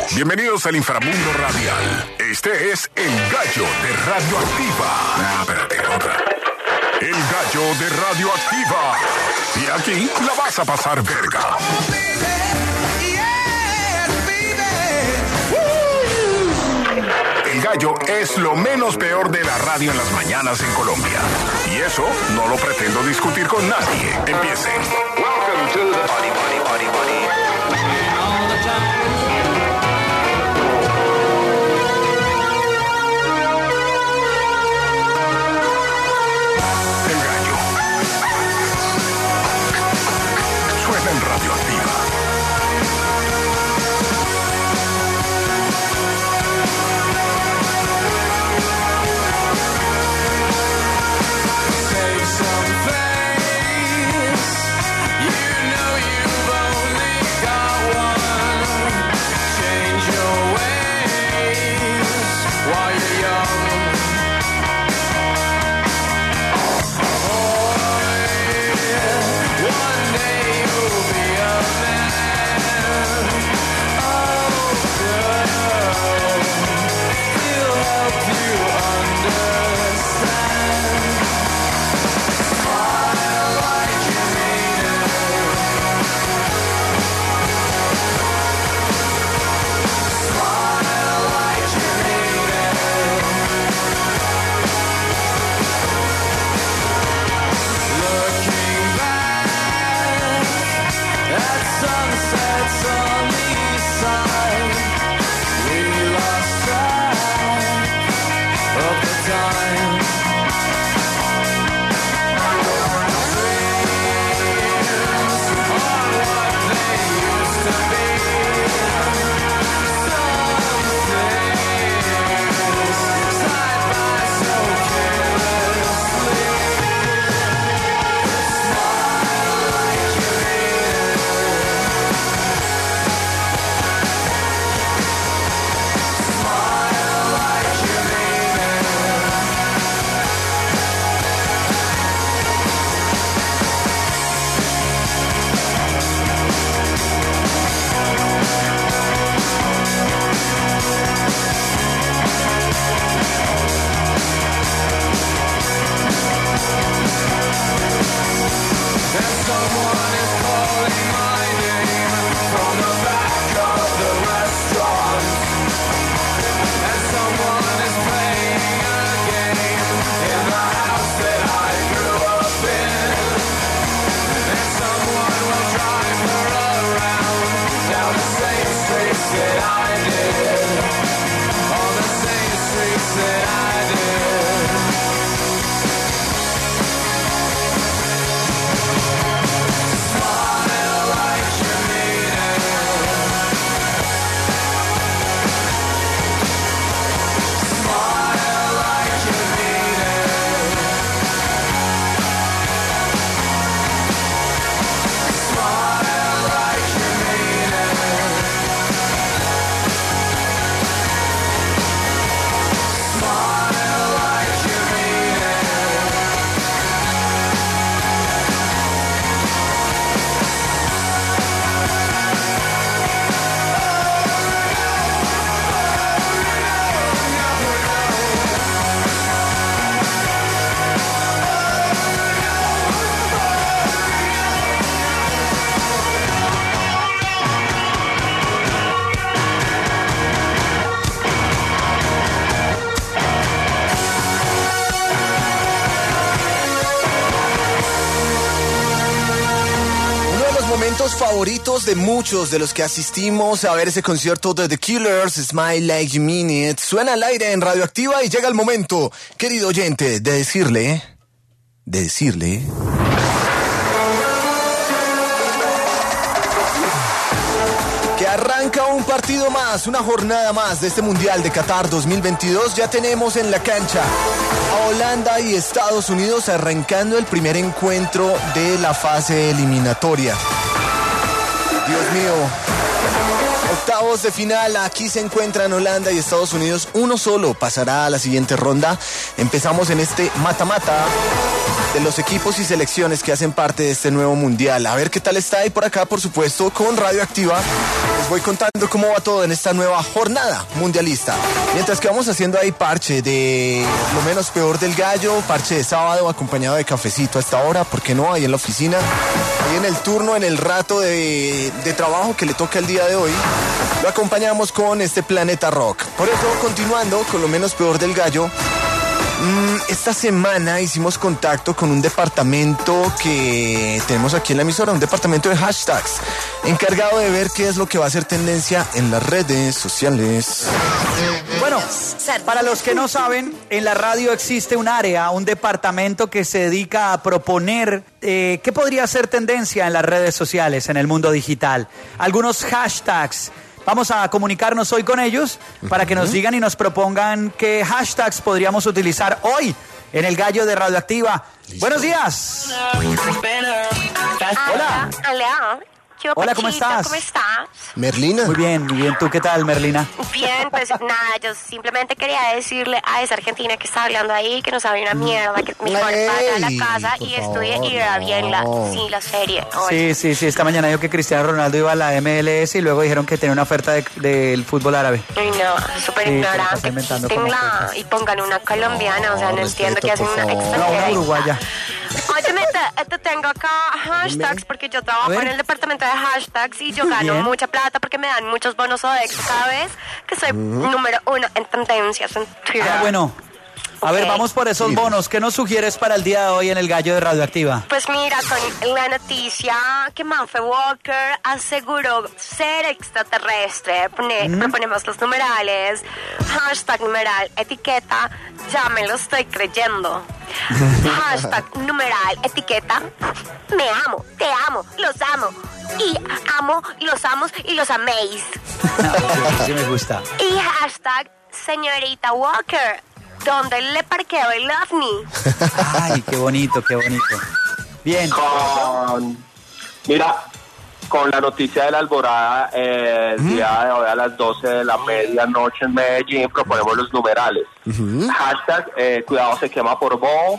Bienvenidos al inframundo radial. Este es El Gallo de Radioactiva. Espérate, otra. El Gallo de Radioactiva. Y aquí la vas a pasar verga. El Gallo es lo menos peor de la radio en las mañanas en Colombia. Y eso no lo pretendo discutir con nadie. Empiecen. Welcome to the Body, Body, Body, Body. All the time. El Gallo. Suena en Radioactiva. Favoritos de muchos de los que asistimos a ver ese concierto de The Killers, Smile Like You Mean It, suena al aire en Radioactiva y llega el momento, querido oyente, de decirle que arranca un partido más, una jornada más de este Mundial de Qatar 2022. Ya tenemos en la cancha a Holanda y Estados Unidos arrancando el primer encuentro de la fase eliminatoria. Dios mío, octavos de final, aquí se encuentran Holanda y Estados Unidos, uno solo pasará a la siguiente ronda. Empezamos en este mata-mata de los equipos y selecciones que hacen parte de este nuevo mundial. A ver qué tal está, y por acá, por supuesto, con Radioactiva, les voy contando cómo va todo en esta nueva jornada mundialista. Mientras que vamos haciendo ahí parche de lo menos peor del gallo, parche de sábado acompañado de cafecito a esta hora, ¿por qué no? Ahí en la oficina, ahí en el turno, en el rato de trabajo que le toca el día de hoy, lo acompañamos con este Planeta Rock. Por eso, continuando con lo menos peor del gallo, esta semana hicimos contacto con un departamento que tenemos aquí en la emisora, un departamento de hashtags, encargado de ver qué es lo que va a ser tendencia en las redes sociales. Bueno, para los que no saben, en la radio existe un área, un departamento que se dedica a proponer qué podría ser tendencia en las redes sociales, en el mundo digital. Algunos hashtags. Vamos a comunicarnos hoy con ellos para que nos digan y nos propongan qué hashtags podríamos utilizar hoy en el Gallo de Radioactiva. ¡Listo! Buenos días. Hola. Hola. Hola, ¿cómo estás? ¿Cómo estás? Merlina. Muy bien. ¿Tú qué tal, Merlina? Bien, pues nada, yo simplemente quería decirle a esa argentina que está hablando ahí que no sabe una mierda, que mejor vaya a la casa y estudie y vea bien la serie. Sí, esta mañana dijo que Cristiano Ronaldo iba a la MLS y luego dijeron que tenía una oferta del fútbol árabe. Ay, no, súper ignorante. Y pongan una colombiana, o sea, no entiendo que hacen una extranjera. No, una uruguaya. Óyeme, te tengo acá hashtags porque yo trabajo en el departamento de hashtags y yo gano mucha plata porque me dan muchos bonos ODEX cada vez que soy número 1 en tendencias en Twitter. Bueno. A ver, vamos por esos bonos. ¿Qué nos sugieres para el día de hoy en el Gallo de Radioactiva? Pues mira, con la noticia que Manfred Walker aseguró ser extraterrestre, proponemos los numerales, hashtag numeral, etiqueta, ya me lo estoy creyendo. Hashtag numeral, etiqueta, me amo, te amo, los amo. Y amo, los amos y los améis. Sí me gusta. Y hashtag señorita Walker, ¿dónde le parqueo el ovni? Ay, qué bonito. Bien. Mira, con la noticia de la alborada, el día de hoy a las 12 de la medianoche en Medellín, proponemos los numerales. Hashtag, cuidado se quema por bobo.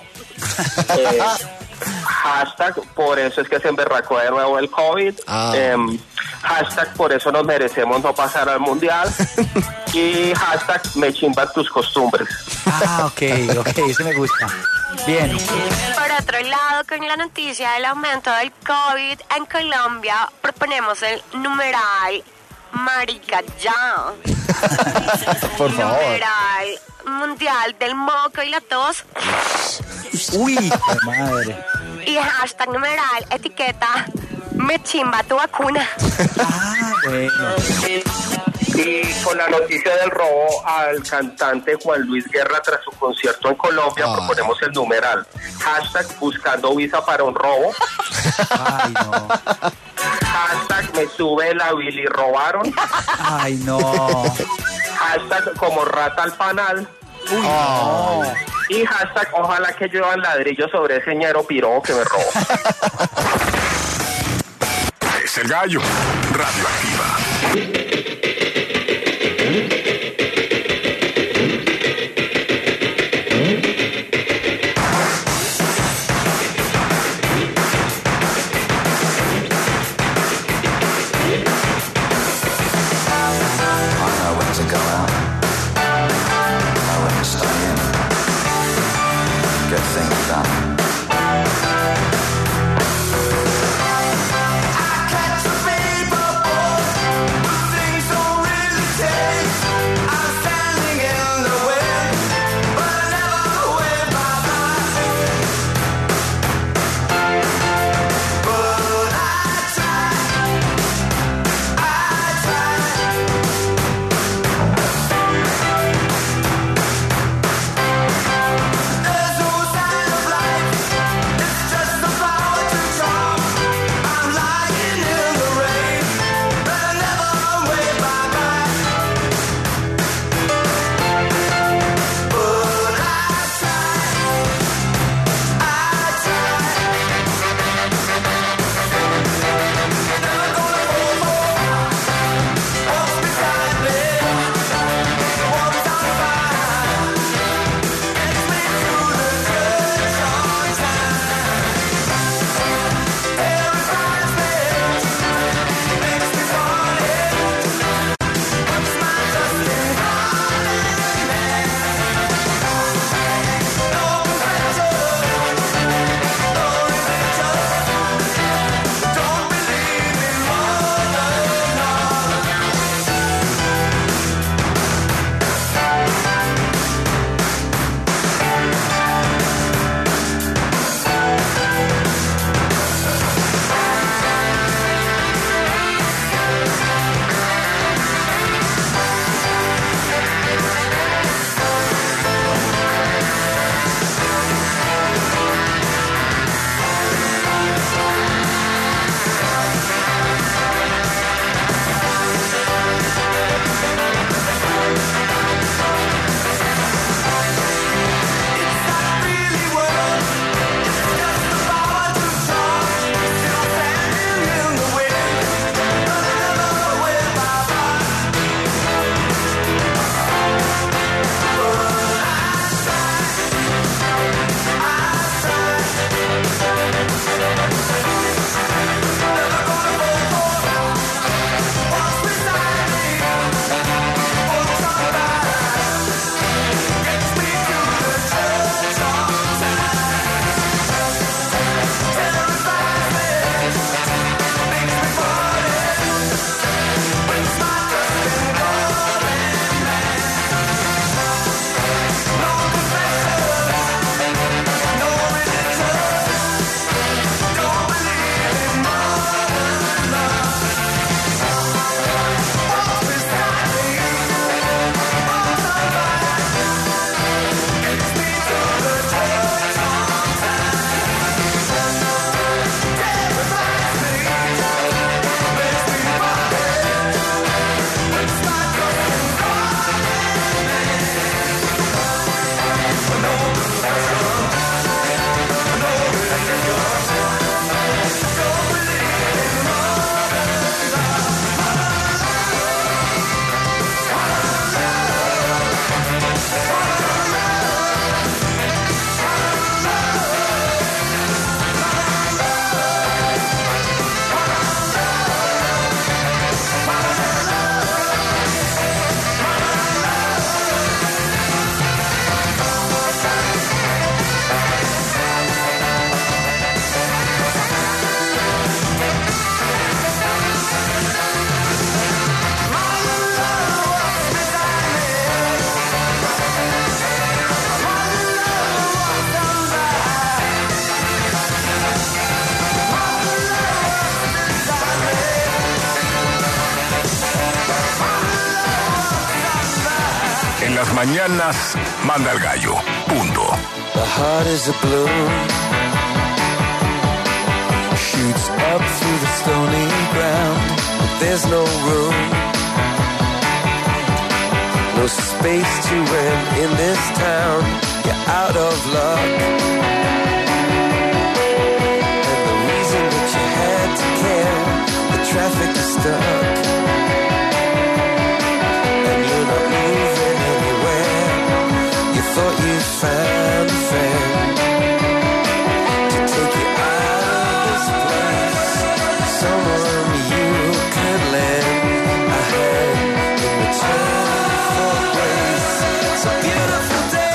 Hashtag, por eso es que se emberracó de nuevo el COVID. Hashtag, por eso nos merecemos no pasar al mundial. Y hashtag, me chimban tus costumbres. Ok, ese me gusta. Bien. Por otro lado, con la noticia del aumento del COVID en Colombia, proponemos el numeral marica ya. Por favor. Numeral mundial del moco y la tos. Uy, qué madre. Y hashtag numeral, etiqueta, me chimba tu vacuna. Bueno. Y con la noticia del robo al cantante Juan Luis Guerra tras su concierto en Colombia, proponemos el numeral. Hashtag buscando visa para un robo. Ay, no. Hashtag me sube la Billy robaron. Ay, no. Hashtag como rata al panal. Uy, no. Y hashtag ojalá que lluevan ladrillos sobre ese ñero pirobo que me robó. Es el Gallo. Radioactiva. las mañanas manda el gallo. Punto. The heart is a balloon, shoots up through the stony ground, but there's no room, no space to rent in this town. You're out of luck, and the reason that you had to care, the traffic is stuck, and you're not moving anywhere. You thought you found a friend to take you out of this place, someone you could lend a hand in return for grace. It's a beautiful day.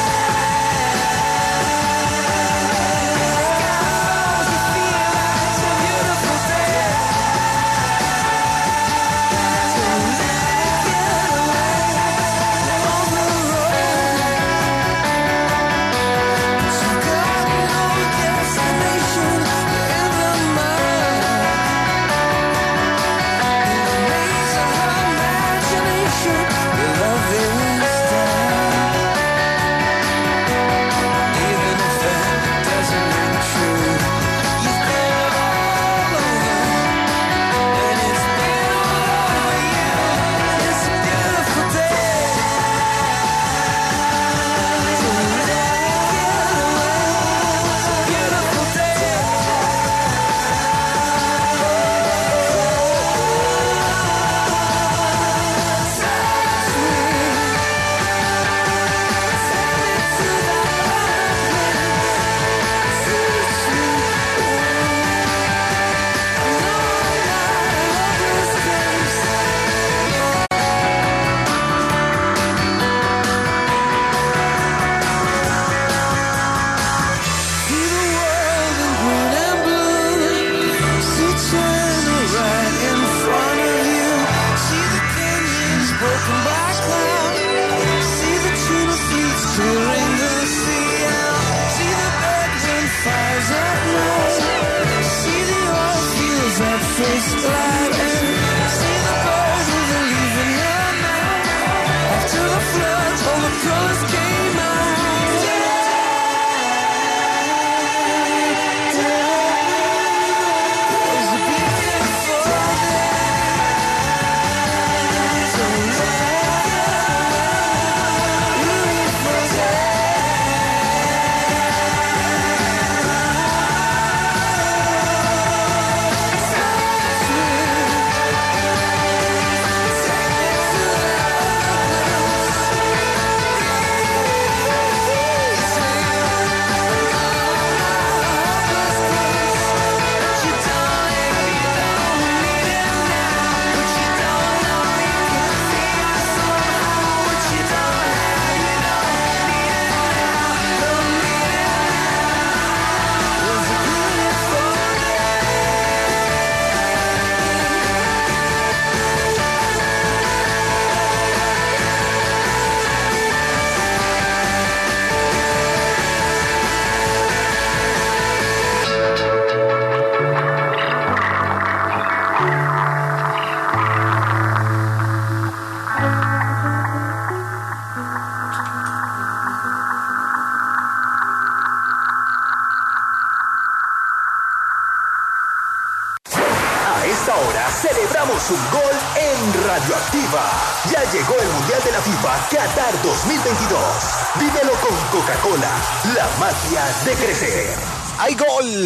Un gol en Radioactiva. Ya llegó el Mundial de la FIFA Qatar 2022. Vívelo con Coca-Cola, la magia de crecer. Hay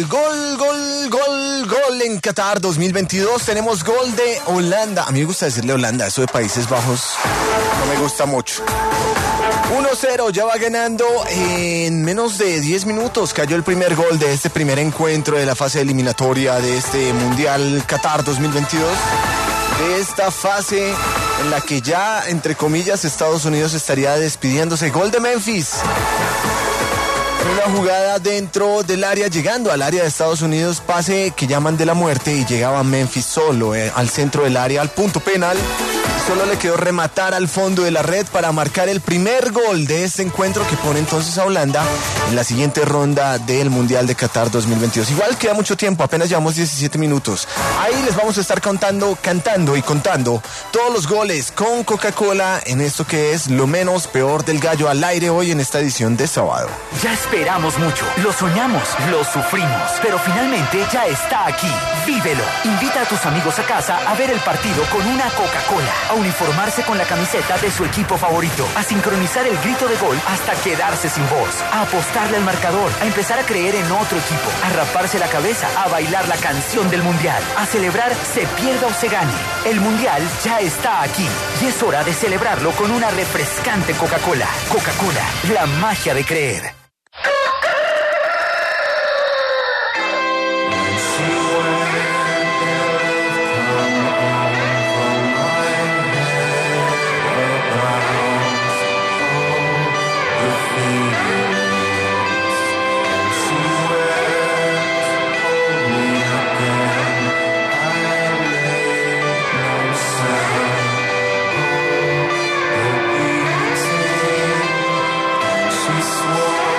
gol en Qatar 2022. Tenemos gol de Holanda. A mí me gusta decirle Holanda, eso de Países Bajos no me gusta mucho. 1-0, ya va ganando en menos de 10 minutos. Cayó el primer gol de este primer encuentro de la fase eliminatoria de este Mundial Qatar 2022. De esta fase en la que ya, entre comillas, Estados Unidos estaría despidiéndose. Gol de Memphis. Una jugada dentro del área, llegando al área de Estados Unidos, pase que llaman de la muerte y llegaba Memphis solo al centro del área, al punto penal. Solo le quedó rematar al fondo de la red para marcar el primer gol de este encuentro que pone entonces a Holanda en la siguiente ronda del Mundial de Qatar 2022. Igual queda mucho tiempo, apenas llevamos 17 minutos. Ahí les vamos a estar cantando y contando todos los goles con Coca-Cola en esto que es lo menos peor del gallo al aire hoy en esta edición de sábado. Ya esperamos mucho, lo soñamos, lo sufrimos, pero finalmente ya está aquí. Vívelo. Invita a tus amigos a casa a ver el partido con una Coca-Cola, a uniformarse con la camiseta de su equipo favorito, a sincronizar el grito de gol hasta quedarse sin voz, a apostarle al marcador, a empezar a creer en otro equipo, a raparse la cabeza, a bailar la canción del Mundial, a celebrar se pierda o se gane. El Mundial ya está aquí y es hora de celebrarlo con una refrescante Coca-Cola. Coca-Cola, la magia de creer. She swore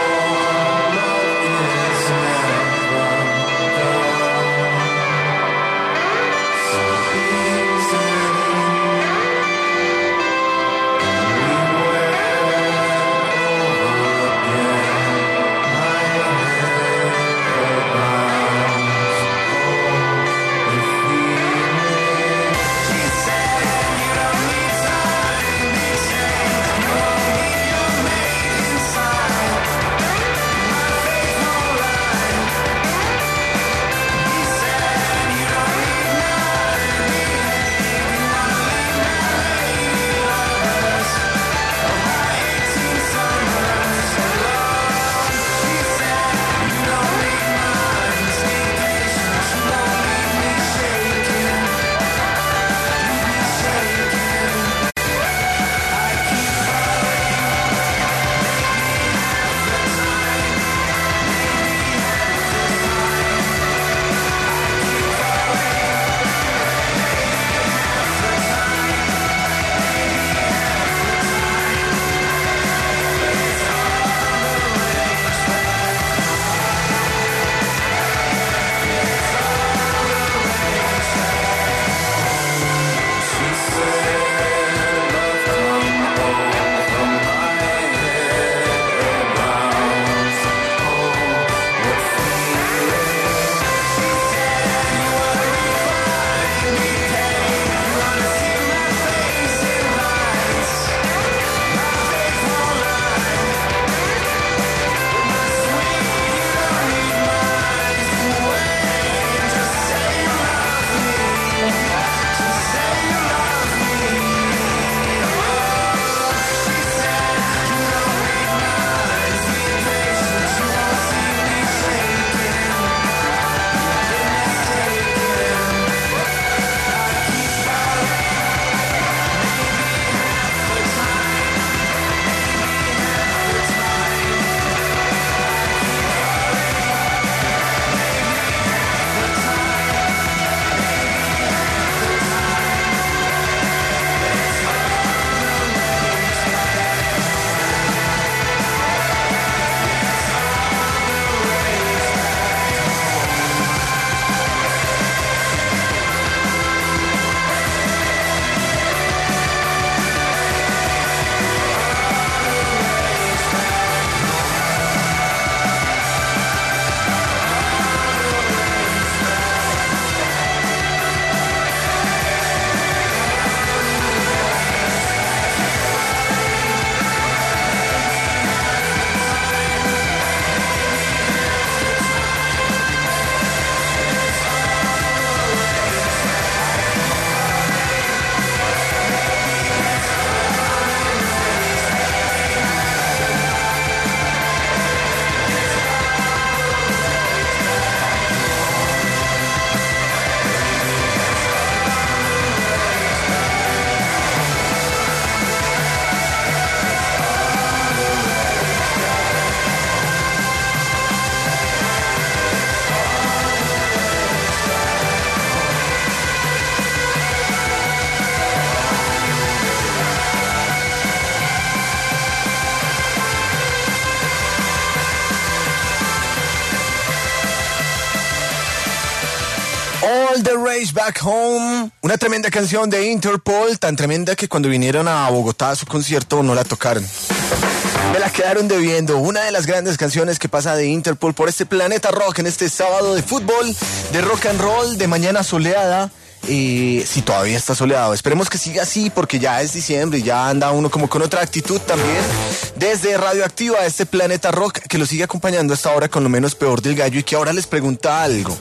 All the Rage Back Home, una tremenda canción de Interpol, tan tremenda que cuando vinieron a Bogotá a su concierto no la tocaron. Me la quedaron debiendo. Una de las grandes canciones que pasa de Interpol por este planeta rock en este sábado de fútbol, de rock and roll, de mañana soleada. Si todavía está soleado, esperemos que siga así porque ya es diciembre y ya anda uno como con otra actitud también. Desde Radioactiva, este planeta rock que lo sigue acompañando hasta ahora con lo menos peor del gallo y que ahora les pregunta algo.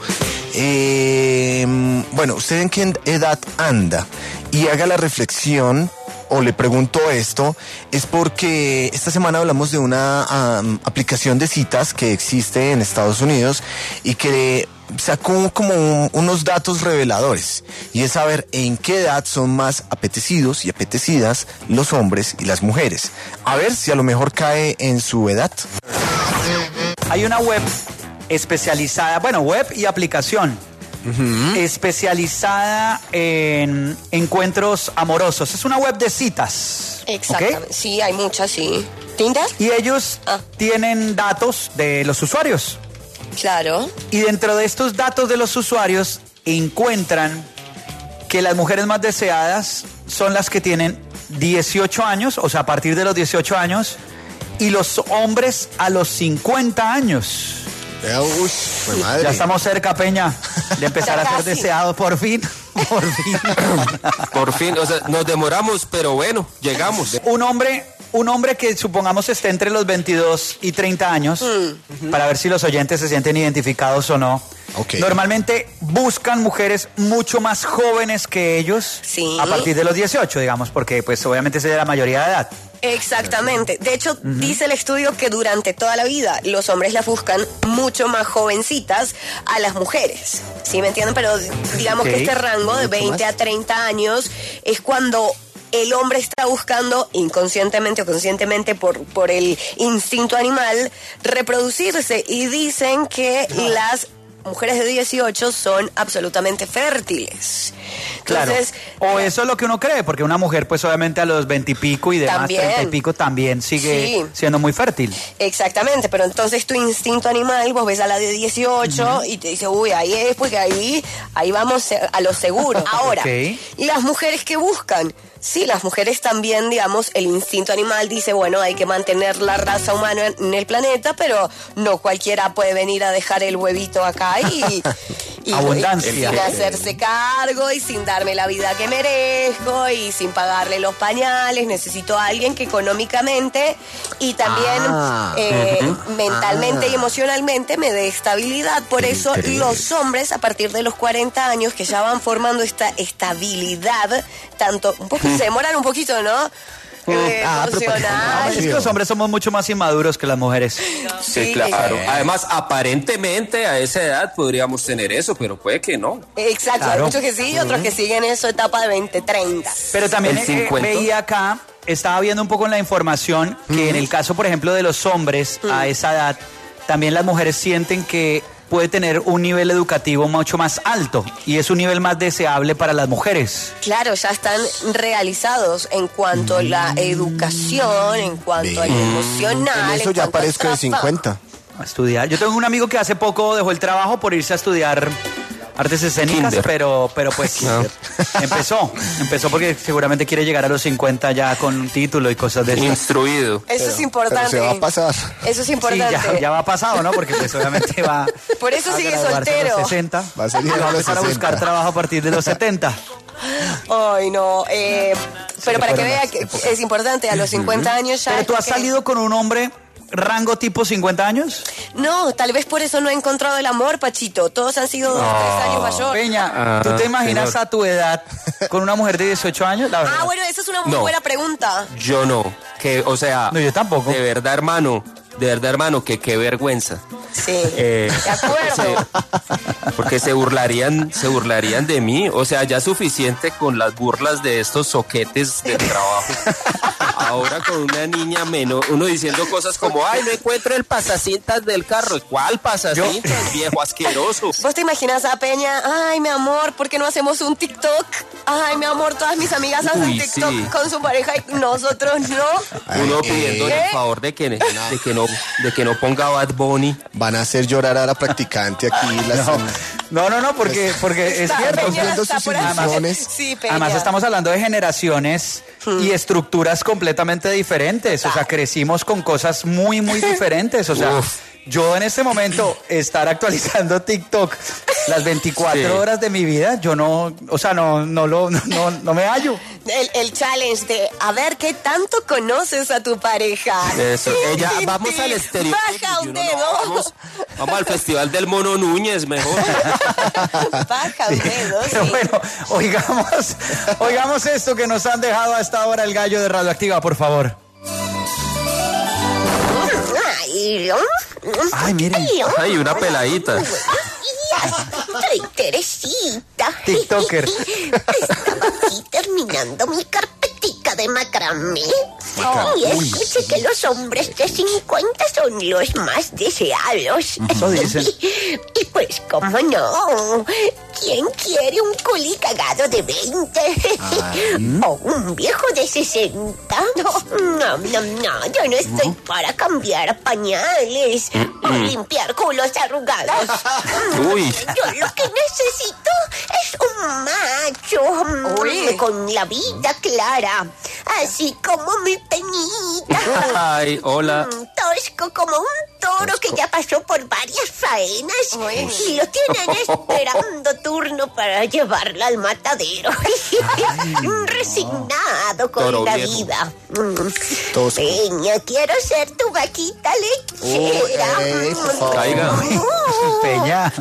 Bueno, ¿usted en qué edad anda? Y haga la reflexión, o le pregunto esto, es porque esta semana hablamos de una aplicación de citas que existe en Estados Unidos y que sacó como unos datos reveladores, y es saber en qué edad son más apetecidos y apetecidas los hombres y las mujeres. A ver si a lo mejor cae en su edad. Hay una web especializada, bueno, web y aplicación, especializada en encuentros amorosos. Es una web de citas. Exactamente. ¿Okay? Sí, hay muchas, sí. ¿Tinder? Y ellos tienen datos de los usuarios. Claro. Y dentro de estos datos de los usuarios encuentran que las mujeres más deseadas son las que tienen 18 años, o sea, a partir de los 18 años, y los hombres a los 50 años. Uy, madre. Ya estamos cerca, Peña, de empezar a ser casi. deseados por fin. Por fin. Por fin, o sea, nos demoramos, pero bueno, llegamos. Un hombre que supongamos esté entre los 22 y 30 años, para ver si los oyentes se sienten identificados o no. Okay. Normalmente buscan mujeres mucho más jóvenes que ellos, Sí. a partir de los 18, digamos, porque pues obviamente es de la mayoría de edad. Exactamente. De hecho, dice el estudio que durante toda la vida los hombres las buscan mucho más jovencitas a las mujeres. ¿Sí me entienden? Pero digamos Ok. que este rango de 20 a 30 años es cuando el hombre está buscando inconscientemente o conscientemente por el instinto animal reproducirse, y dicen que las mujeres de 18 son absolutamente fértiles. Claro. Entonces, O eso es lo que uno cree, porque una mujer pues obviamente a los 20 y pico y demás, También. 30 y pico también sigue Sí. siendo muy fértil. exactamente, pero entonces tu instinto animal, vos ves a la de 18 y te dice, uy, ahí es, porque ahí vamos a lo seguro. Ahora, Ok. las mujeres que buscan, sí, las mujeres también, digamos, el instinto animal dice, bueno, hay que mantener la raza humana en el planeta, pero no cualquiera puede venir a dejar el huevito acá y Abundancia. sin hacerse cargo y sin darme la vida que merezco y sin pagarle los pañales. Necesito a alguien que económicamente y también mentalmente y emocionalmente me dé estabilidad. Por eso los hombres a partir de los 40 años que ya van formando esta estabilidad, tanto un poco se demoran un poquito, ¿no? Emocional. Es que los hombres somos mucho más inmaduros que las mujeres. Sí, claro. Además, aparentemente a esa edad podríamos tener eso, pero puede que no. Exacto, Claro. hay muchos que sí y otros que siguen en su etapa de 20, 30. Pero también El 50. veía acá, estaba viendo un poco en la información que en el caso, por ejemplo, de los hombres a esa edad, también las mujeres sienten que puede tener un nivel educativo mucho más alto y es un nivel más deseable para las mujeres. Claro, ya están realizados en cuanto a la educación, en cuanto a lo emocional. En eso ya cuanto al parezco de trabajo. 50. A estudiar. Yo tengo un amigo que hace poco dejó el trabajo por irse a estudiar artes escénicas, Kinder. pero pues empezó porque seguramente quiere llegar a los 50 ya con un título y cosas de eso. Instruido. Eso es Pero importante. se va a pasar. Eso es Sí, importante. ya va pasado, ¿no? Porque pues obviamente va Por eso a sigue graduarse a soltero. los 60. Va a salir y va a a los empezar a 60. buscar trabajo a partir de los 70. Ay, no. Pero para que fueron vea las que épocas. es importante, a los 50 años ya... ¿Pero tú has que- salido con un hombre rango tipo 50 años? No, tal vez por eso no he encontrado el amor, Pachito. Todos han sido 2 o 3 años mayor. Peña, ¿tú te imaginas señor. a tu edad con una mujer de 18 años? La verdad. Ah, bueno, esa es una muy No. buena pregunta. Yo no. Que, o sea, No, yo tampoco. de verdad, hermano, que qué vergüenza. Sí, de acuerdo. Porque se burlarían de mí. O sea, ya suficiente con las burlas de estos soquetes del trabajo. Ahora con una niña menor, uno diciendo cosas como, ay, no encuentro el pasacintas del carro. ¿Cuál pasacintas, viejo asqueroso? ¿Vos te imaginas a Peña? Ay, mi amor, ¿por qué no hacemos un TikTok? Ay, mi amor, todas mis amigas hacen Uy, TikTok sí. con su pareja y nosotros no. Uno pidiéndole el favor de que no ponga Bad Bunny. Van a hacer llorar a la practicante aquí. No, porque es cierto. o sea, Viendo sus ilusiones. Sí, Peña. Además estamos hablando de generaciones y estructuras completamente diferentes. O sea, crecimos con cosas muy, muy diferentes. O sea, yo en este momento estar actualizando TikTok las 24 horas de mi vida, yo no me hallo. El challenge de a ver qué tanto conoces a tu pareja. Eso, ella, vamos al exterior. Baja un dedo. Vamos al Festival del Mono Núñez, mejor. Baja un dedo, Pero sí. bueno, oigamos esto que nos han dejado a esta hora el gallo de Radioactiva, por favor. Ay, miren. Ay, una peladita. Soy Teresita. TikToker. Estaba aquí terminando mi carpetica de macramé. Y escuché que los hombres de 50 son los más deseados. Eso dicen. Y pues, ¿cómo no? ¿Quién quiere un culi cagado de 20? ¿O un viejo de 60? No, yo no estoy para cambiar pañales o limpiar culos arrugados. Uy. Yo lo que necesito es un macho con la vida clara, así como mi Peñita. Ay, hola. Tosco como un toro que ya pasó por varias faenas y lo tienen esperando turno para llevarla al matadero. Resignado con toro la viejo. vida. Tosco. Peña, quiero ser tu vaquita lechera. por favor. Caiga. Peña.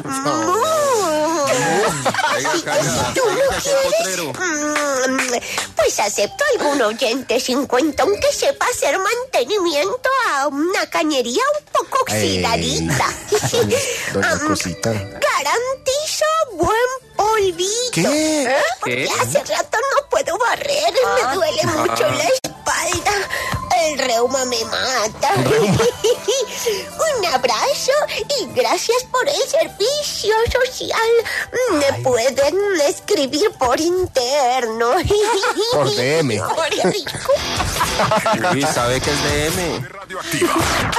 Caiga. ¿Tú no quieres? Pues acepto algún oyente 50 aunque sepa hacer mantenimiento a una cañería un poco oxidadita. Doña Cosita. Garantizo buen polvito. ¿Qué? Porque hace rato no puedo barrer, me duele mucho la espalda. El reuma me mata. Un abrazo y gracias por el servicio social. Me pueden escribir por interno. Por DM. Qué rico. Uy, ¿sabe que es DM? Radioactiva.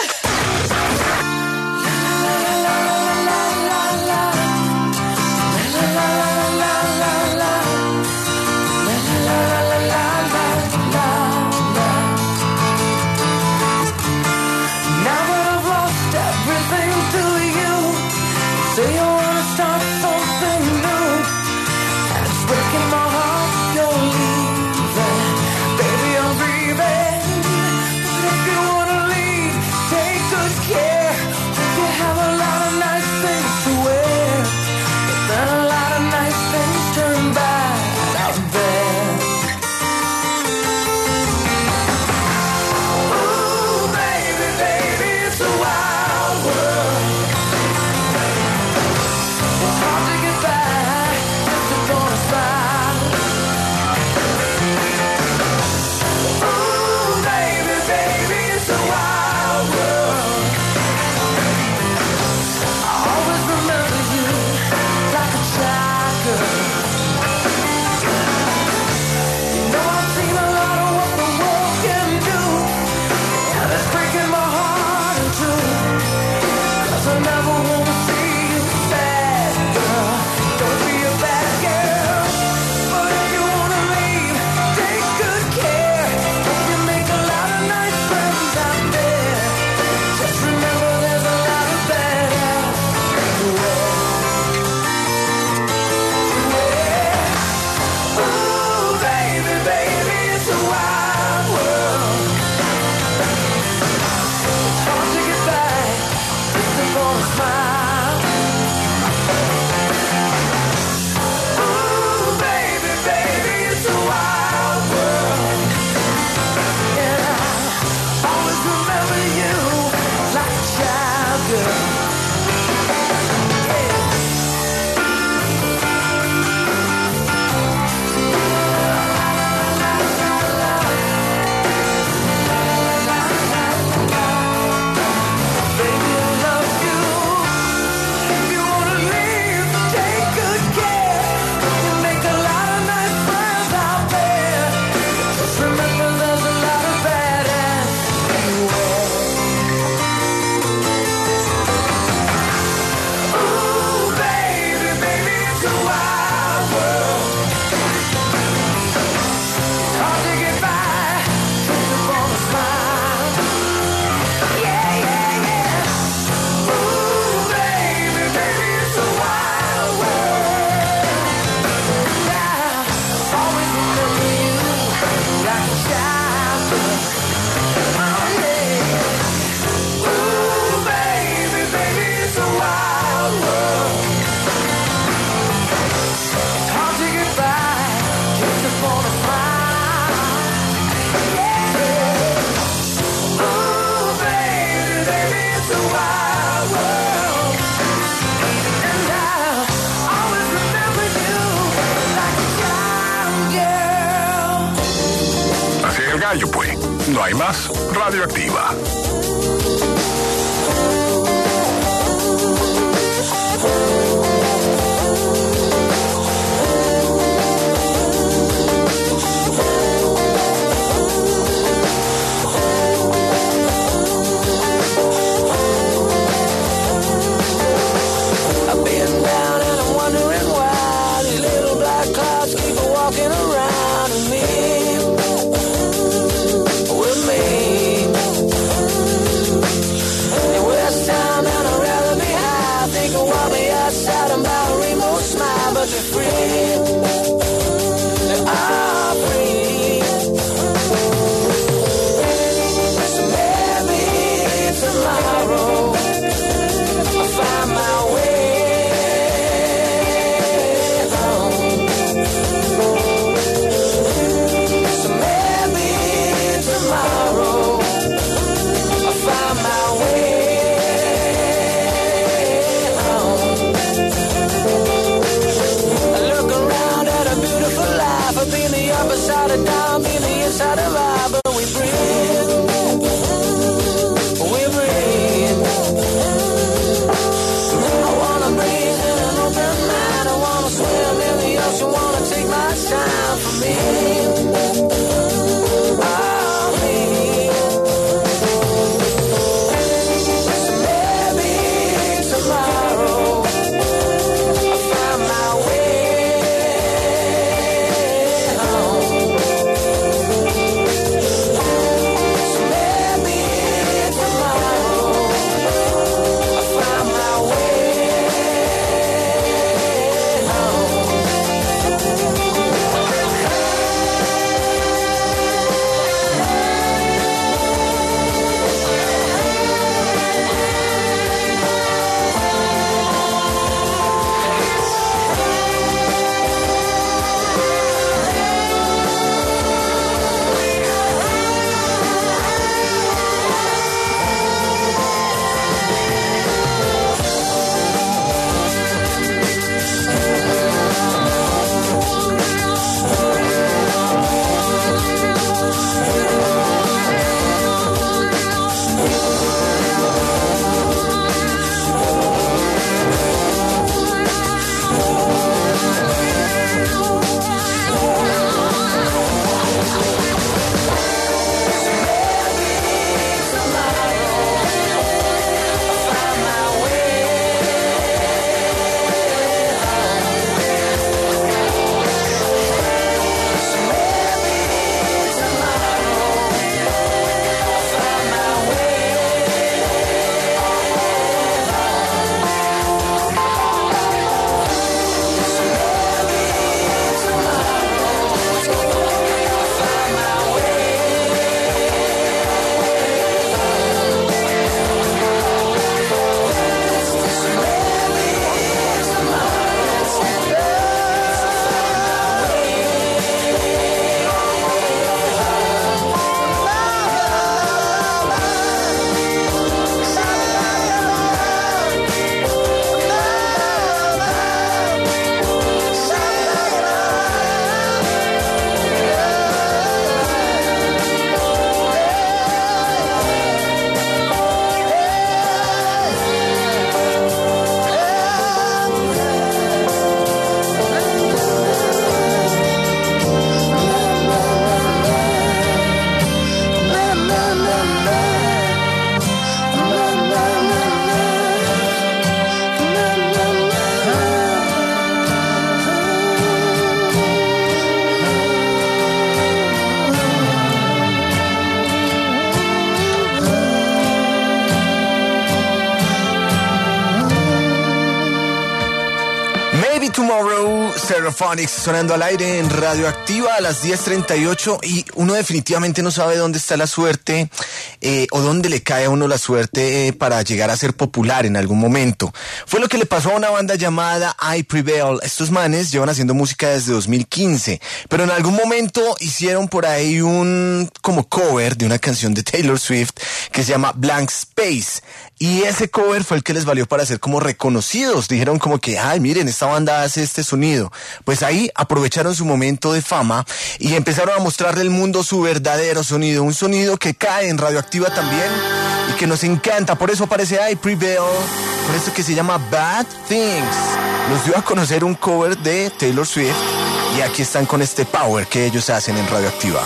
Now that I've lost everything to you, say you wanna start something new, and it's breaking my heart you're leaving, baby I'm grieving, but if you wanna leave, take gallo, pues. No hay más. Radioactiva. Tomorrow, Stereophonics sonando al aire en Radioactiva a las 10:38 y uno definitivamente no sabe dónde está la suerte o dónde le cae a uno la suerte para llegar a ser popular en algún momento. Fue lo que le pasó a una banda llamada I Prevail. Estos manes llevan haciendo música desde 2015, pero en algún momento hicieron por ahí un como cover de una canción de Taylor Swift que se llama Blank Space. Y ese cover fue el que les valió para ser como reconocidos. Dijeron como que, ay, miren, esta banda hace este sonido. pues ahí aprovecharon su momento de fama y empezaron a mostrarle al mundo su verdadero sonido, un sonido que cae en Radioactiva también y que nos encanta. Por eso aparece I Prevail con esto que se llama Bad Things. Nos dio a conocer un cover de Taylor Swift y aquí están con este power que ellos hacen en Radioactiva.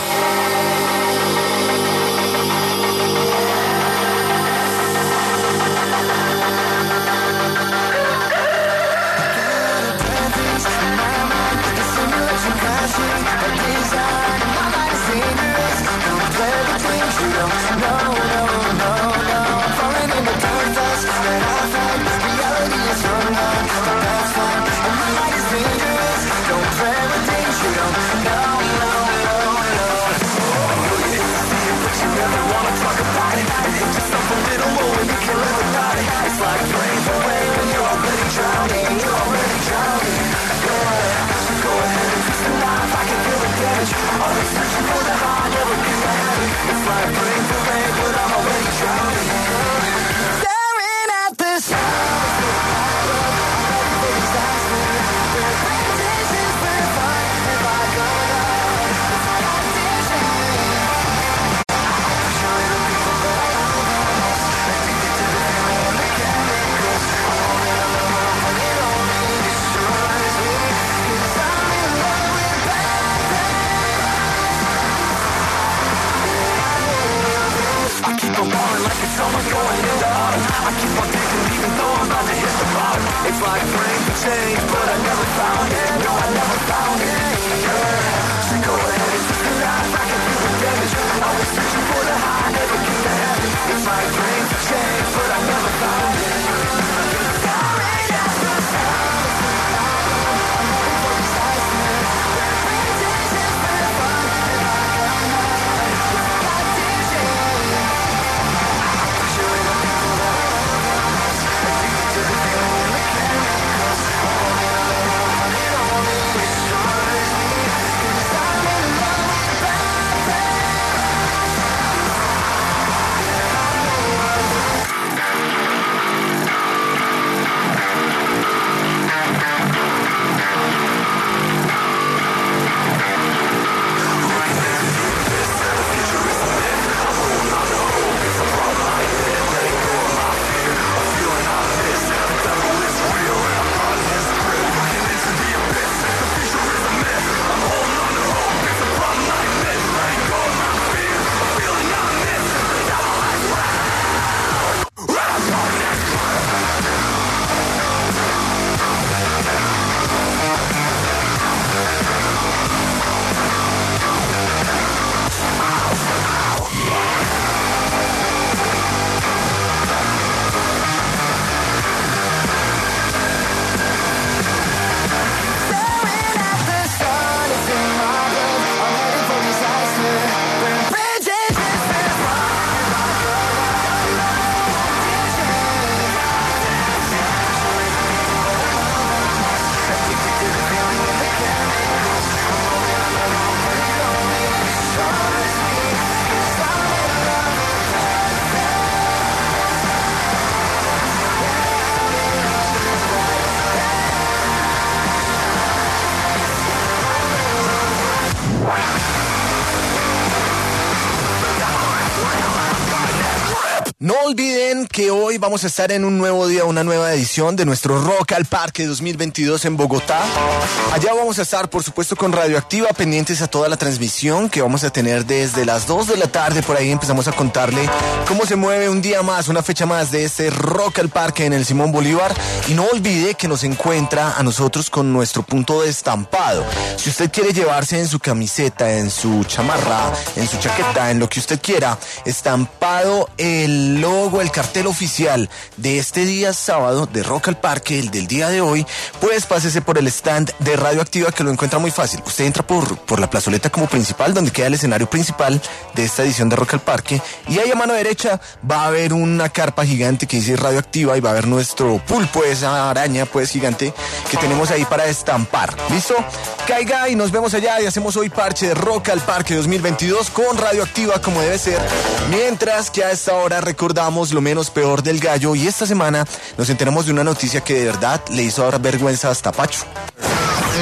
No olviden que hoy vamos a estar en un nuevo día, una nueva edición de nuestro Rock al Parque 2022 en Bogotá. Allá vamos a estar, por supuesto, con Radioactiva, pendientes a toda la transmisión que vamos a tener desde las 2 de la tarde. Por ahí empezamos a contarle cómo se mueve un día más, una fecha más de este Rock al Parque en el Simón Bolívar. Y no olvide que nos encuentra a nosotros con nuestro punto de estampado. Si usted quiere llevarse en su camiseta, en su chamarra, en su chaqueta, en lo que usted quiera, estampado el logo, el cartel oficial de este día sábado de Rock al Parque, el del día de hoy, pues pásese por el stand de Radioactiva, que lo encuentra muy fácil. Usted entra por la plazoleta como principal, donde queda el escenario principal de esta edición de Rock al Parque, y ahí a mano derecha va a haber una carpa gigante que dice Radioactiva, y va a haber nuestro pulpo, esa araña pues gigante que tenemos ahí para estampar. ¿Listo? Caiga y nos vemos allá, y hacemos hoy parche de Rock al Parque 2022 con Radioactiva como debe ser, mientras que a esta hora recordamos lo menos peor del gallo, y esta semana nos enteramos de una noticia que de verdad le hizo dar vergüenza hasta Pacho.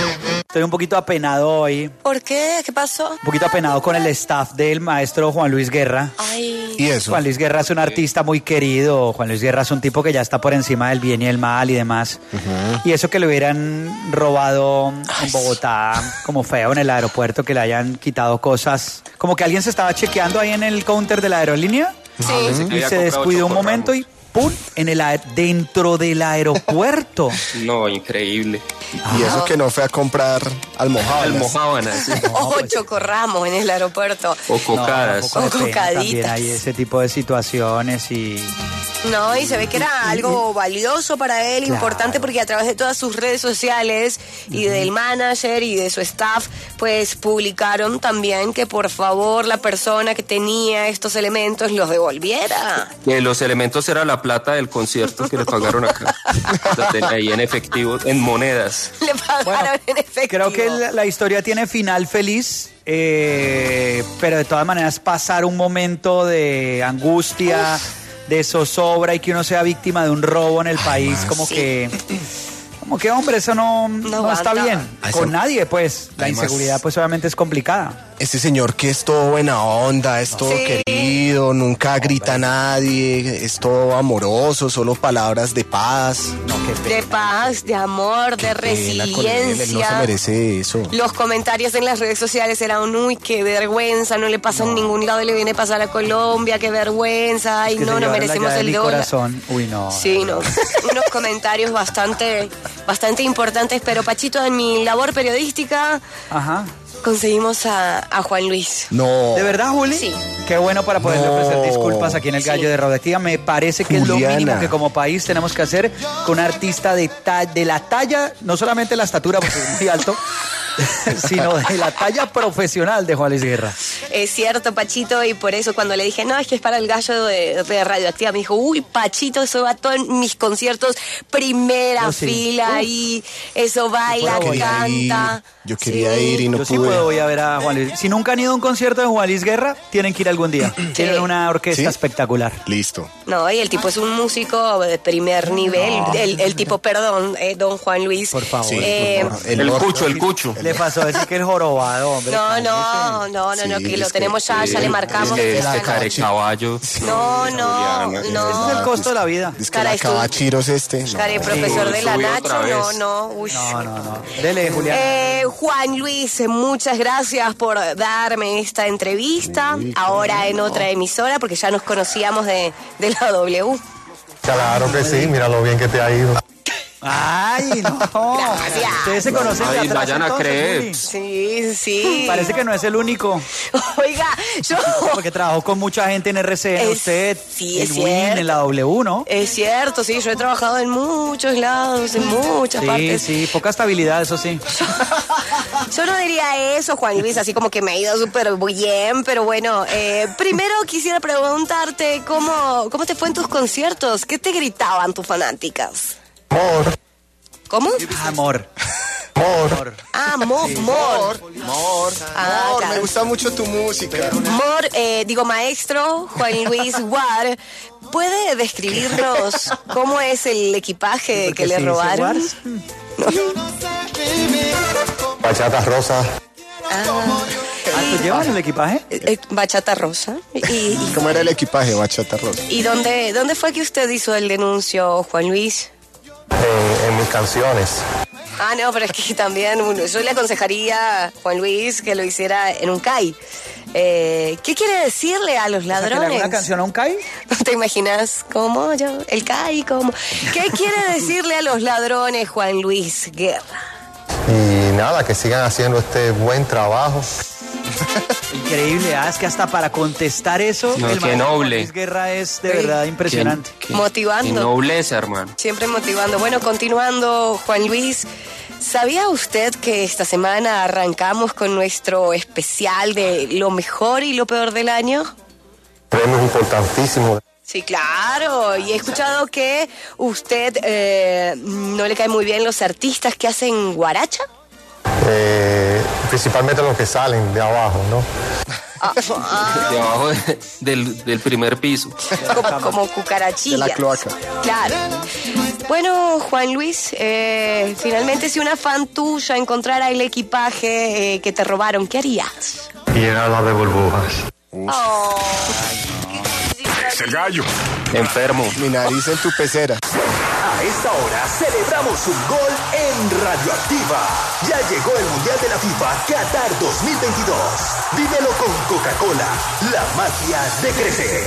Estoy un poquito apenado hoy, ¿Por qué? ¿Qué pasó? un poquito apenado con el staff del maestro Juan Luis Guerra. Ay, ¿Y eso? Juan Luis Guerra es un artista muy querido. Juan Luis Guerra es un tipo que ya está por encima del bien y el mal y demás. Y eso que le hubieran robado en Bogotá, como feo en el aeropuerto, que le hayan quitado cosas. Como que alguien se estaba chequeando ahí en el counter de la aerolínea sí. y se descuidó un momento y ¡pum! Dentro del aeropuerto. No, increíble. Y eso que no fue a comprar almohadas. Almojábanas, sí. O chocorramos en el aeropuerto. O cocadas. No, un poco de O pena. También cocaditas. hay ese tipo de situaciones y... No, y se ve que era algo valioso para él, Claro. importante, porque a través de todas sus redes sociales y del manager y de su staff, pues publicaron también que por favor la persona que tenía estos elementos los devolviera. Que los elementos era la plata del concierto que le pagaron acá. La tenía ahí en efectivo, en monedas. Le pagaron en efectivo. Creo que la historia tiene final feliz, pero de todas maneras pasar un momento de angustia, de zozobra y que uno sea víctima de un robo en el país, como que hombre, eso no está aguanta. bien. Con nadie, pues. La Además- inseguridad, pues obviamente es complicada. Este señor que es todo buena onda, es todo Sí. querido, nunca grita a nadie, es todo amoroso, solo palabras de paz. No, qué pena. De paz, de amor, de Pena con él, él no se resiliencia. merece eso. Los comentarios en las redes sociales eran, uy, qué vergüenza, no le pasa en ningún lado, le viene a pasar a Colombia, qué vergüenza, ay, Que se no llevaron la merecemos llave de el mi dólar. corazón. Uy, no. Sí, no. Unos comentarios bastante importantes, pero Pachito, en mi labor periodística Ajá. conseguimos a Juan Luis. No. ¿De verdad, Juli? Sí. Qué bueno para poderle No. ofrecer disculpas aquí en el Gallo de Radioactiva. Me parece que es lo Juliana. mínimo que como país tenemos que hacer con un artista de la talla, no solamente la estatura, porque es muy alto, sino de la talla profesional de Juan Luis Guerra. Es cierto, Pachito, y por eso cuando le dije, no, es que es para el Gallo de Radioactiva, me dijo, uy, Pachito, eso va todo en mis conciertos, primera Yo sí. fila, y eso baila, canta. Yo quería Sí. ir y no Yo sí pude. puedo, voy a ver a Juan Luis. Si nunca han ido a un concierto de Juan Luis Guerra, tienen que ir algún día. Tienen una orquesta ¿Sí? espectacular. Listo. No, y el tipo es un músico de primer nivel, el tipo, perdón, don Juan Luis. Por favor. Sí, Eh, por favor. El cucho, el cucho. Le pasó a decir que el jorobado, hombre. No, cálmese. que Sí, lo es tenemos que- ya le marcamos. Es que esta este care noche. caballo. No, Juliana, Ese es el costo de la vida. Es que Cara, la cabachiros este. No. Care, profesor de la subió Nacho, otra vez. uy. No. Dele, Julián. Juan Luis, muchas gracias por darme esta entrevista. Ahora en otra emisora, porque ya nos conocíamos de la W. Claro que sí, mira lo bien que te ha ido. Ay, no. Gracias. Ustedes se conocen de Ay, atrás, vayan a entonces, creer. Juli. Sí, sí. Parece que no es el único, Oiga, yo... porque trabajó con mucha gente en RCN, Es- usted, sí, es en Win, cierto. en la W, ¿no? Es cierto, sí, yo he trabajado en muchos lados, en muchas Sí, partes. sí, poca estabilidad, eso sí. Yo no diría eso, Juan Luis, así como que me ha ido súper bien, pero bueno, primero quisiera preguntarte cómo te fue en tus conciertos, ¿qué te gritaban tus fanáticas? Amor, ¿Cómo? Amor. amor. Ah, mor. Ah, Amor, claro. me gusta mucho tu música. Maestro Juan Luis Guar, ¿puede describirnos cómo es el equipaje Porque que le si dice robaron? Wars, Bachata rosa. ¿tú llevas el equipaje? Bachata rosa. ¿Y ¿Cómo era el equipaje, bachata rosa? dónde fue que usted hizo el denuncio, Juan Luis? En mis canciones. Ah, no, pero es que también yo le aconsejaría a Juan Luis que lo hiciera en un CAI. ¿Qué quiere decirle a los ¿Que le haga ladrones? una canción a un Kai? ¿No te imaginas cómo yo? El CAI, ¿cómo? ¿Qué quiere decirle a los ladrones, Juan Luis Guerra? Y nada, que sigan haciendo este buen trabajo. Increíble, es que hasta para contestar eso, No, el qué maestro Juan noble. Luis Guerra es de verdad impresionante. Qué Motivando. nobleza, hermano. Siempre motivando. Bueno, continuando, Juan Luis, ¿sabía usted que esta semana arrancamos con nuestro especial de lo mejor y lo peor del año? Premios importantísimos. Sí, claro. Y he escuchado que usted no le caen muy bien los artistas que hacen guaracha. principalmente los que salen de abajo, ¿no? De abajo del primer piso. Como cucarachillas. De la cloaca. Claro. Bueno, Juan Luis, finalmente si una fan tuya encontrara el equipaje que te robaron, ¿qué harías? Llenarla de burbujas. Oh, Es el gallo. Enfermo. Mi nariz en tu pecera. A esta hora celebramos un gol en Radioactiva. Ya llegó el Mundial de la FIFA Qatar 2022. Vívelo con Coca-Cola, la magia de crecer.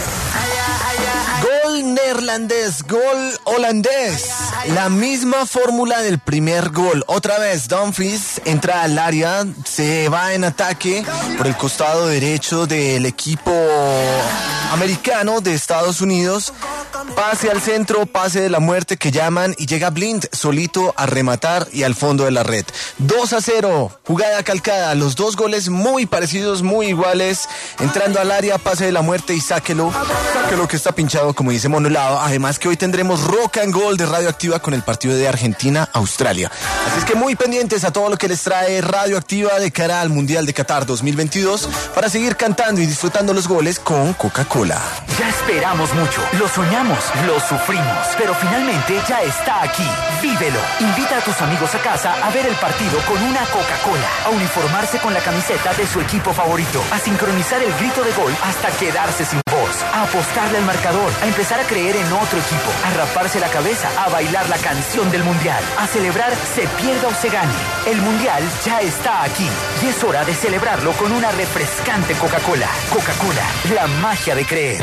Gol neerlandés, gol holandés. La misma fórmula del primer gol. Otra vez, Dumfries entra al área, se va en ataque por el costado derecho del equipo americano de Estados Unidos. Pase al centro, pase de la muerte que llaman y llega Blind solito a rematar y al fondo de la red. 2-0, jugada calcada, los dos goles muy parecidos, muy iguales. Entrando al área, pase de la muerte y sáquelo que está pinchado como dice Monolado. Además que hoy tendremos Rock and Gold de Radioactiva con el partido de Argentina-Australia. Así es que muy pendientes a todo lo que les trae Radioactiva de cara al Mundial de Qatar 2022 para seguir cantando y disfrutando los goles con Coca-Cola. Ya esperamos mucho, lo soñamos, lo sufrimos, pero finalmente ya está aquí. Vívelo. Invita a tus amigos a casa a ver el partido con una Coca-Cola, a uniformarse con la camiseta de su equipo favorito, a sincronizar el grito de gol hasta quedarse sin voz, a apostarle al marcador, a empezar a creer en otro equipo, a raparse la cabeza, a bailar la canción del Mundial, a celebrar se pierda o se gane. El Mundial ya está aquí y es hora de celebrarlo con una refrescante Coca-Cola. Coca-Cola, la magia de creer.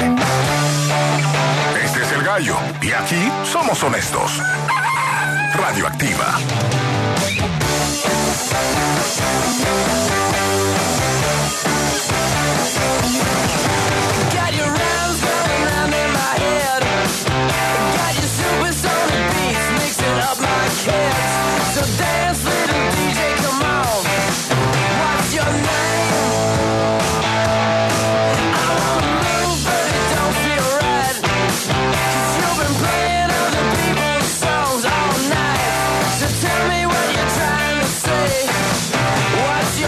Este es el gallo. Y aquí somos honestos. Radioactiva. What's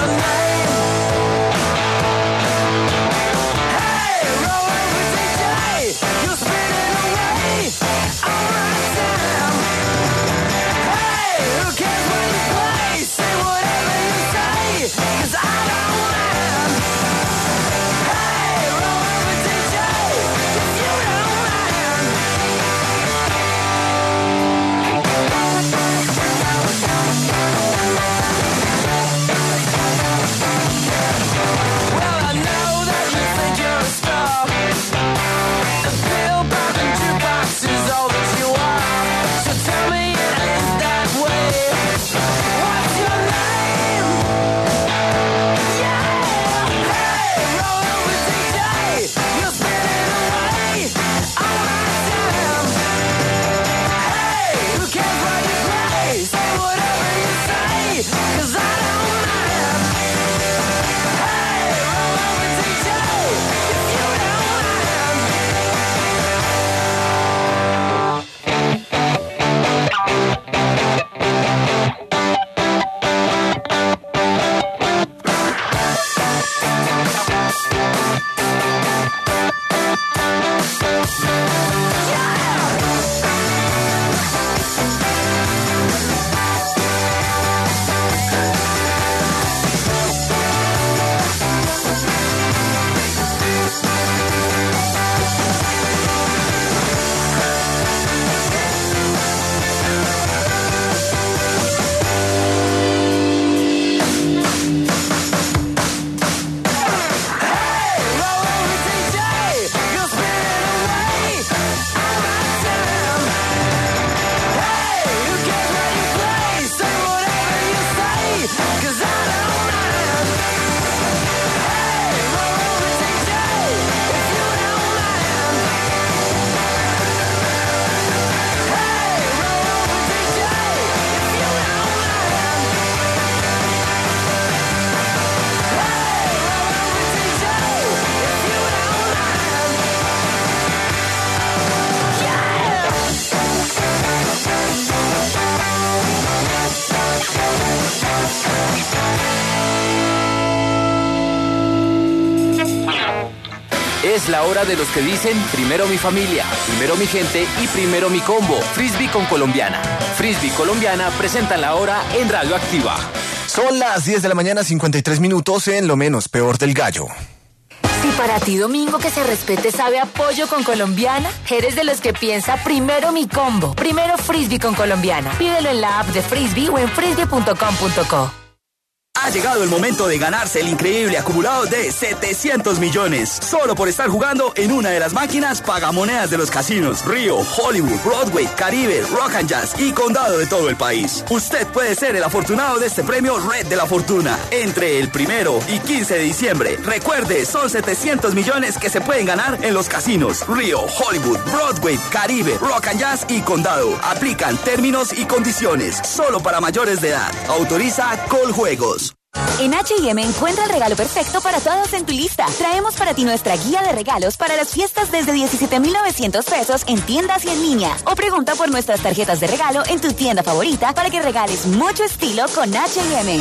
Es la hora de los que dicen primero mi familia, primero mi gente y primero mi combo. Frisbee con Colombiana. Frisbee Colombiana presentan la hora en Radioactiva. Son las 10 de la mañana, 53 minutos en Lo Menos Peor del Gallo. Si para ti domingo que se respete sabe a pollo con Colombiana, eres de los que piensa primero mi combo, primero Frisbee con Colombiana. Pídelo en la app de Frisbee o en frisbee.com.co. Ha llegado el momento de ganarse el increíble acumulado de 700 millones. Solo por estar jugando en una de las máquinas pagamonedas de los casinos Río, Hollywood, Broadway, Caribe, Rock and Jazz y Condado de todo el país. Usted puede ser el afortunado de este premio Red de la Fortuna entre el 1 y 15 de diciembre. Recuerde, son 700 millones que se pueden ganar en los casinos Río, Hollywood, Broadway, Caribe, Rock and Jazz y Condado. Aplican términos y condiciones. Solo para mayores de edad. Autoriza Coljuegos. En H&M encuentra el regalo perfecto para todos en tu lista. Traemos para ti nuestra guía de regalos para las fiestas desde 17,900 pesos en tiendas y en línea. O pregunta por nuestras tarjetas de regalo en tu tienda favorita para que regales mucho estilo con H&M.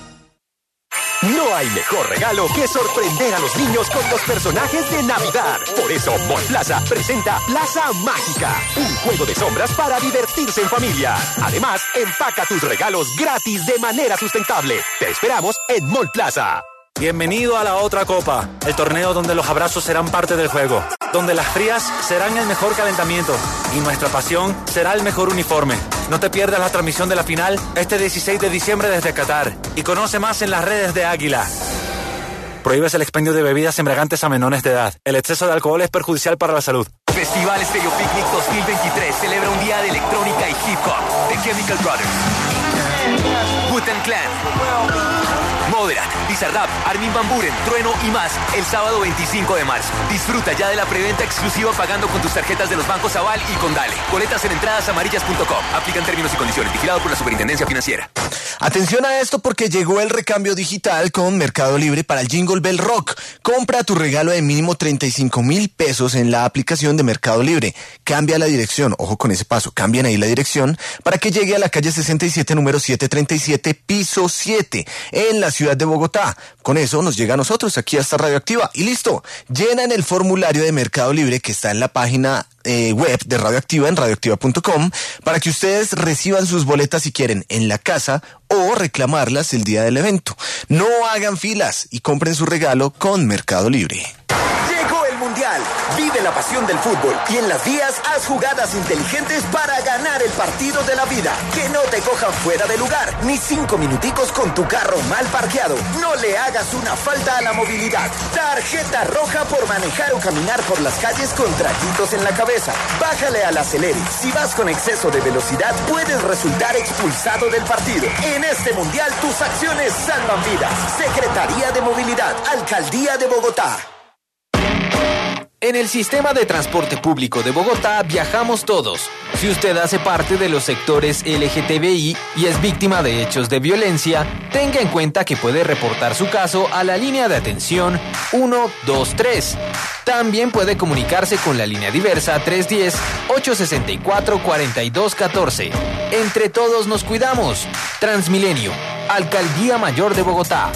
No hay mejor regalo que sorprender a los niños con los personajes de Navidad. Por eso Mall Plaza presenta Plaza Mágica, un juego de sombras para divertirse en familia. Además, empaca tus regalos gratis de manera sustentable. Te esperamos en Mall Plaza. Bienvenido a la otra copa, el torneo donde los abrazos serán parte del juego, donde las frías serán el mejor calentamiento y nuestra pasión será el mejor uniforme. No te pierdas la transmisión de la final este 16 de diciembre desde Qatar y conoce más en las redes de Águila. Prohíbes el expendio de bebidas embriagantes a menores de edad. El exceso de alcohol es perjudicial para la salud. Festival Stereo Picnic 2023 celebra un día de electrónica y hip hop. The Chemical Brothers, Wu-Tang Clan, Moderat, Bizarrap, Armin van Buuren, Trueno y más el sábado 25 de marzo. Disfruta ya de la preventa exclusiva pagando con tus tarjetas de los bancos Aval y Condale. Boletas en entradasamarillas.com. Aplican términos y condiciones. Vigilado por la Superintendencia Financiera. Atención a esto porque llegó el recambio digital con Mercado Libre para el Jingle Bell Rock. Compra tu regalo de mínimo 35,000 pesos en la aplicación de Mercado Libre. Cambia la dirección, ojo con ese paso, cambian ahí la dirección para que llegue a la calle 67, número 737, piso 7, en la ciudad de Bogotá. Con eso nos llega a nosotros aquí hasta Radioactiva y listo. Llenan el formulario de Mercado Libre que está en la página web de Radioactiva en radioactiva.com para que ustedes reciban sus boletas si quieren en la casa o reclamarlas el día del evento. No hagan filas y compren su regalo con Mercado Libre. Llegó el Mundial. Vive la pasión del fútbol y en las vías haz jugadas inteligentes para ganar el partido de la vida. Que no te cojan fuera de lugar, ni 5 minuticos con tu carro mal parqueado. No le hagas una falta a la movilidad. Tarjeta roja por manejar o caminar por las calles con traquitos en la cabeza. Bájale al acelere. Si vas con exceso de velocidad, puedes resultar expulsado del partido. En este Mundial, tus acciones salvan vidas. Secretaría de Movilidad, Alcaldía de Bogotá. En el sistema de transporte público de Bogotá viajamos todos. Si usted hace parte de los sectores LGTBI y es víctima de hechos de violencia, tenga en cuenta que puede reportar su caso a la línea de atención 123. También puede comunicarse con la línea diversa 310-864-4214. Entre todos nos cuidamos. Transmilenio, Alcaldía Mayor de Bogotá.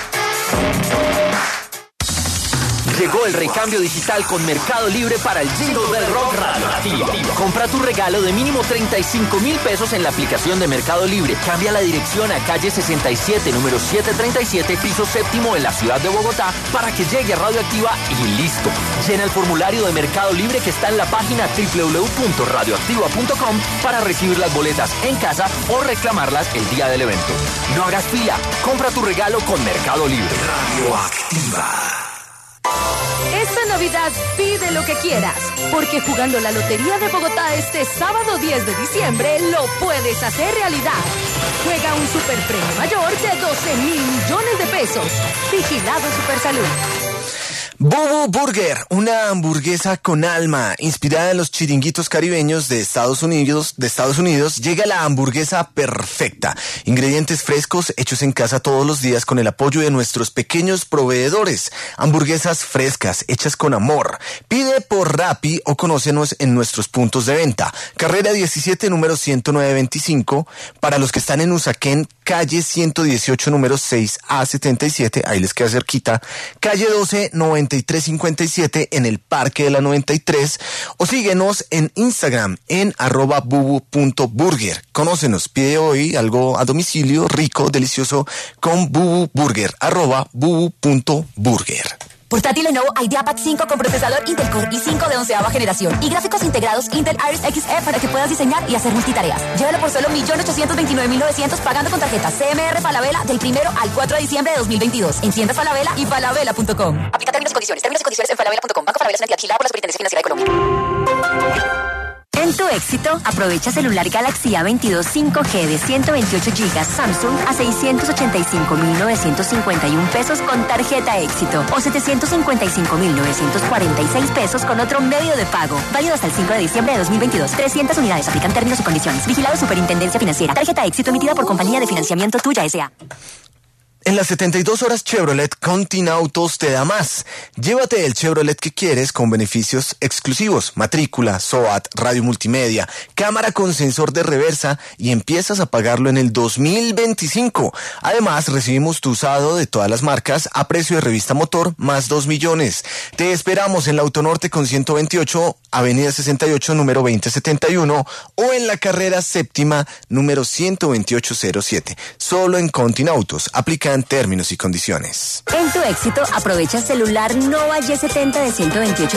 Llegó el recambio digital con Mercado Libre para el Jingle Bell Rock Radioactiva. Compra tu regalo de mínimo 35,000 pesos en la aplicación de Mercado Libre. Cambia la dirección a calle 67, número 737, piso 7 en la ciudad de Bogotá para que llegue a Radioactiva y listo. Llena el formulario de Mercado Libre que está en la página www.radioactiva.com para recibir las boletas en casa o reclamarlas el día del evento. No hagas fila. Compra tu regalo con Mercado Libre. Radioactiva. Esta Navidad pide lo que quieras, porque jugando la Lotería de Bogotá este sábado 10 de diciembre lo puedes hacer realidad. Juega un superpremio mayor de 12,000 millones de pesos. Vigilado Supersalud. Bubu Burger, una hamburguesa con alma, inspirada en los chiringuitos caribeños de Estados Unidos, llega la hamburguesa perfecta. Ingredientes frescos, hechos en casa todos los días con el apoyo de nuestros pequeños proveedores. Hamburguesas frescas, hechas con amor. Pide por Rappi o conócenos en nuestros puntos de venta. Carrera 17, número 10925. Para los que están en Usaquén, calle 118, número 6A77, ahí les queda cerquita. Calle 12, 90 9357 en el Parque de la 93 o síguenos en Instagram en @bubu.burger. Conócenos, pide hoy algo a domicilio rico, delicioso con Bubu Burger, @bubu.burger. Portátil Lenovo IdeaPad 5 con procesador Intel Core i5 de 11ª generación y gráficos integrados Intel Iris Xe para que puedas diseñar y hacer multitareas. Llévalo por solo 1.829.900 pagando con tarjeta CMR Falabella del 1 al 4 de diciembre de 2022 en tiendas Falabella y falabella.com. Aplica términos y condiciones en falabella.com. Banco Falabella es una entidad vigilada por la Superintendencia Financiera de Colombia. En tu éxito, aprovecha celular Galaxy A22 5G de 128 GB Samsung a 685.951 pesos con tarjeta éxito o 755.946 pesos con otro medio de pago. Válido hasta el 5 de diciembre de 2022. 300 unidades. Aplican términos y condiciones. Vigilado Superintendencia Financiera. Tarjeta éxito emitida por Compañía de Financiamiento Tuya S.A. En las 72 horas Chevrolet, Continautos te da más. Llévate el Chevrolet que quieres con beneficios exclusivos, matrícula, SOAT, radio multimedia, cámara con sensor de reversa y empiezas a pagarlo en el 2025. Además, recibimos tu usado de todas las marcas a precio de revista motor más 2 millones. Te esperamos en la Autonorte con 128, Avenida 68, número 2071 o en la carrera séptima, número 12807. Solo en Continautos. Aplican términos y condiciones. En tu éxito, aprovecha celular Nova Y70 de 128